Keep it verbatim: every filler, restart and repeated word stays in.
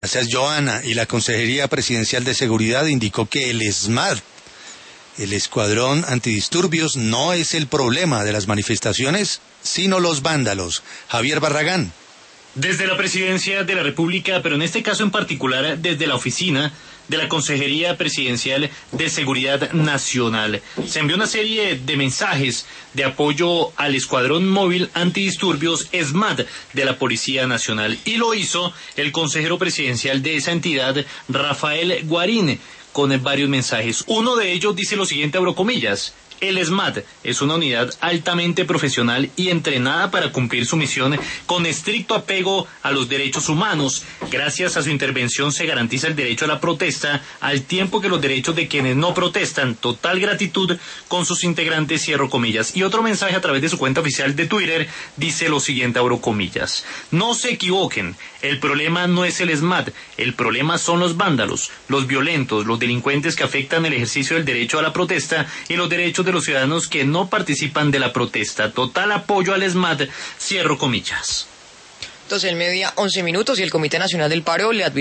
Gracias, Joana. Y la Consejería Presidencial de Seguridad indicó que el ESMAD, el Escuadrón Antidisturbios, no es el problema de las manifestaciones, sino los vándalos. Javier Barragán. Desde la Presidencia de la República, pero en este caso en particular desde la oficina de la Consejería Presidencial de Seguridad Nacional, se envió una serie de mensajes de apoyo al Escuadrón Móvil Antidisturbios ESMAD de la Policía Nacional, y lo hizo el consejero presidencial de esa entidad, Rafael Guarín, con varios mensajes. Uno de ellos dice lo siguiente, abro comillas: el ESMAD es una unidad altamente profesional y entrenada para cumplir su misión con estricto apego a los derechos humanos. Gracias a su intervención se garantiza el derecho a la protesta, al tiempo que los derechos de quienes no protestan. Total gratitud con sus integrantes, cierro comillas. Y otro mensaje a través de su cuenta oficial de Twitter dice lo siguiente, abro comillas: no se equivoquen, el problema no es el ESMAD, el problema son los vándalos, los violentos, los delincuentes que afectan el ejercicio del derecho a la protesta y los derechos de los ciudadanos que no participan de la protesta. Total apoyo al ESMAD, cierro comillas. Entonces, el mediodía, once minutos, y el Comité Nacional del Paro le advirtió